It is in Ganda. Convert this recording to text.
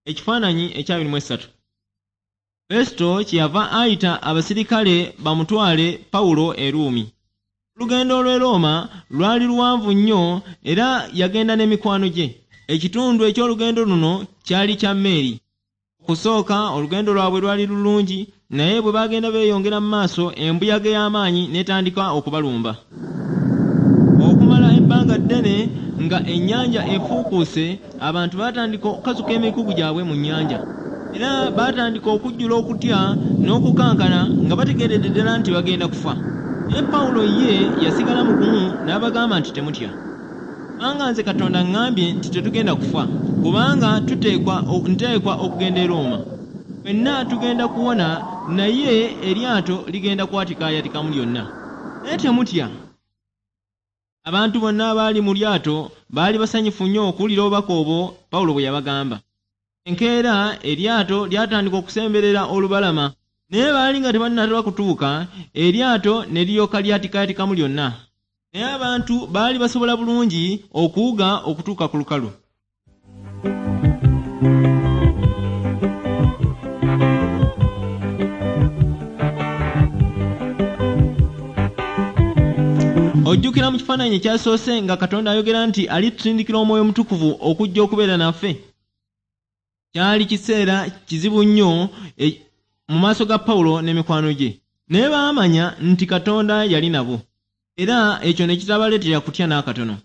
Ekifaananyi ekya 23. Festo kyeyava ayita abasirikale bamutwale Pawulo e Ruumi. Olugendo lw'e Roma lwali luwanvu nnyo era yagenda n'emikwano gye. Ekitundu eky'olugendo luno kyali kya mmeeri. Okusooka olugendo lwabwe lwali lulungi, naye bwe bagenda beeyongera mu maaso embuyaga y'amaanyi n'etandika okubalumba. Okumala ebbanga ddene nga ennyanja efuukuuse, abantu baatandika okukasuka emikugu gyabwe mu nnyanja. Era baatandika okujjula okutya n'okukankana nga bategeeredde ddala nti bagenda kufa. Naye Pawulo ye yasigala mugumu n'abagamba nti temutya. Kubanga nze Katonda ŋŋambye nti tetugenda kufa, kubanga nteekwa okugenda e Roma. Ffenna tugenda kuwona, naye eryato ligenda kwatikayatikamu lyonna. Naye temutya. Abantu bonna abaali mu lyato baali basanyufu nnyo okuwulira obubaka obwo Pawulo bwe yabagamba. Enkeera eryato lyatandika okusemberera olubalama, naye baali nga tebannatera kutuuka, eryato ne liryoka lyatikayatikamu lyonna. Naye abantu baali basobola bulungi okuwuga okutuuka ku lukalu. Ojjukira mu kifaananyi ekyasoose nga Katonda ayogera nti alitusindikira Omwoyo Omutukuvu okujja okubeera naffe. Kyali kiseera kizibu nnyo mu maaso ga Pawulo n'emikwano gye, naye baamanya nti Katonda yali nabo, era ekyo ne kitabaleetera kutya n'akatono.